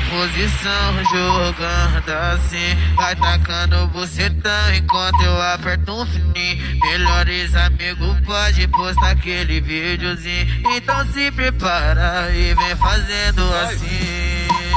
posição, jogando assim. Vai tacando bucetão enquanto eu aperto um fininho. Melhores amigos pode postar aquele videozinho. Então se prepara e vem fazendo assim.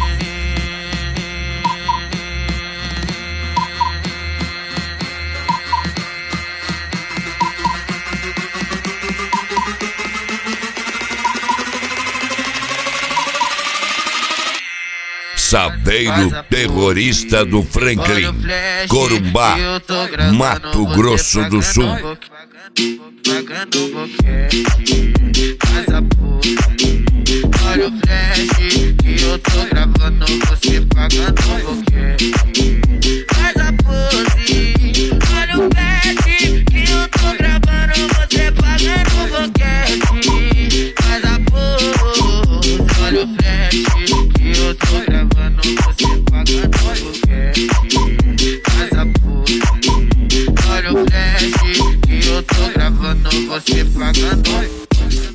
Saveiro terrorista do Franklin, Corumbá, Mato Grosso do Sul. Pagando boquete, faz a pose. Olha o flash que eu tô gravando você pagando boquete. Faz a pose. Olha o flash que eu tô gravando você pagando boquete. Faz a pose. Olha o flash que eu tô gravando você pagando boquete. Faz a pose. Olha o flash que eu tô gravando você pagando.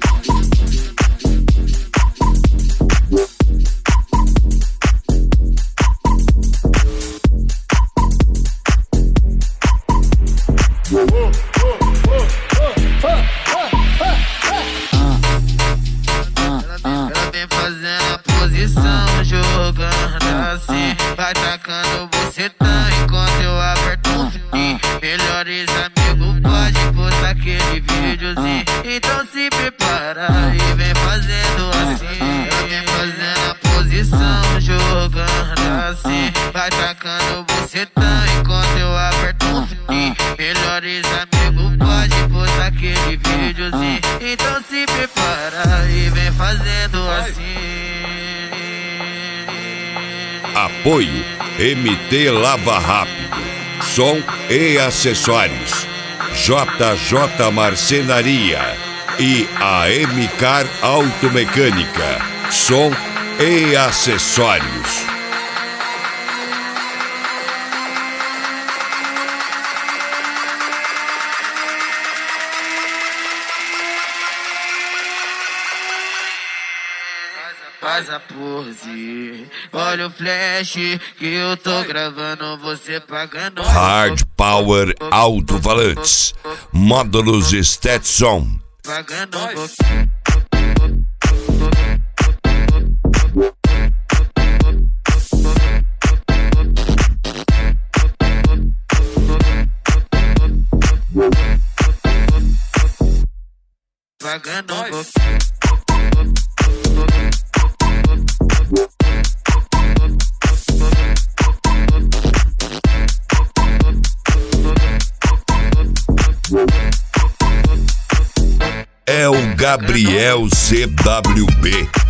Ela vem fazendo a posição, jogando assim. Vai tacando bucetão enquanto eu aperto um fininho. Melhores amigos pode postar aquele videozinho. Então se prepara e vem fazendo assim. Ela vem fazendo a posição, jogando assim. Vai tacando bucetão enquanto eu aperto um fininho. Melhores amigos pode postar aquele videozinho. Então se prepara e vem fazendo assim. Apoio MT Lava Rápido, som e acessórios, JJ Marcenaria e a M-Car Automecânica, som e acessórios. Faz a pose, olha o flash que eu tô gravando você pagando. Hard Power Alto-Falantes, módulos Stetson. Pagando pagando É o Gabriel CWB.